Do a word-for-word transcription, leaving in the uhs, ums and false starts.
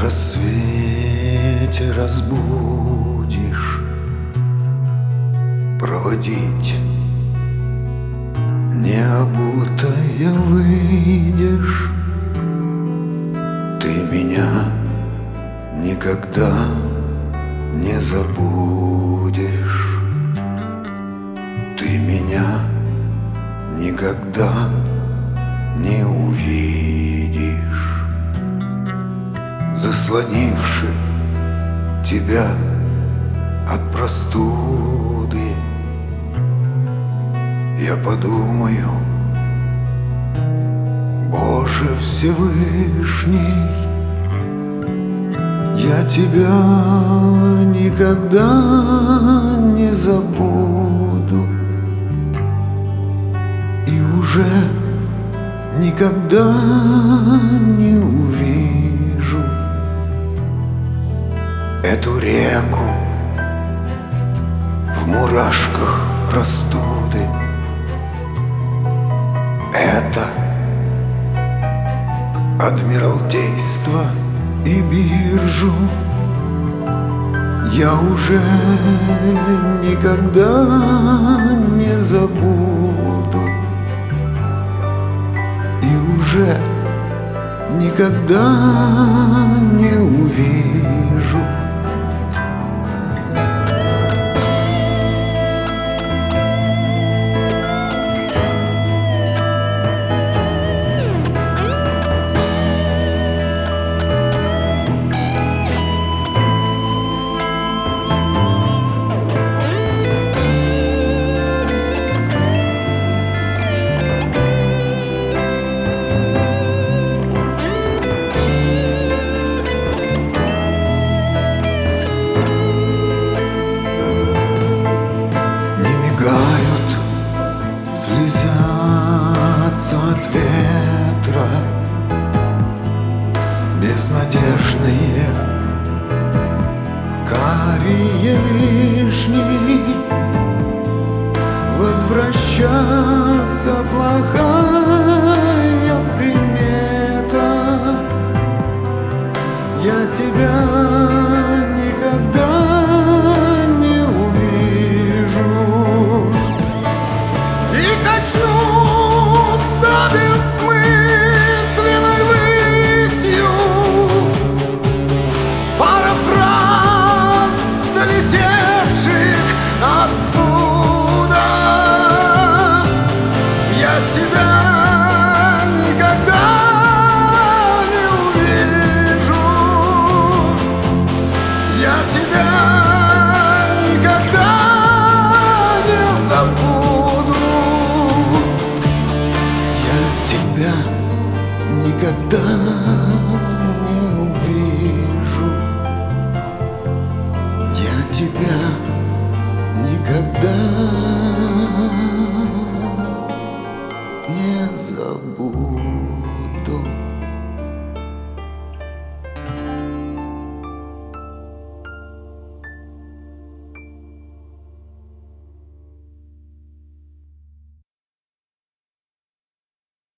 рассвете разбудишь, проводить необутая выйдешь. Ты меня никогда не забудешь. Ты меня никогда не увидишь. Заслонивши тебя от простуды, я подумаю: Боже Всевышний, я тебя никогда не забуду и уже никогда не увижу эту реку в мурашках простуды. Это Адмиралтейство и биржу я уже никогда не забуду и уже никогда не увижу. Слезятся от ветра безнадежные карие вишни. Возвращаться плохая примета. Я тебя никогда не увижу. И качнутся бессмысленной высью пара фраз, залетевших отсюда. Я тебя никогда не увижу. Я тебя никогда не забуду. Тебя никогда не увижу. Я тебя никогда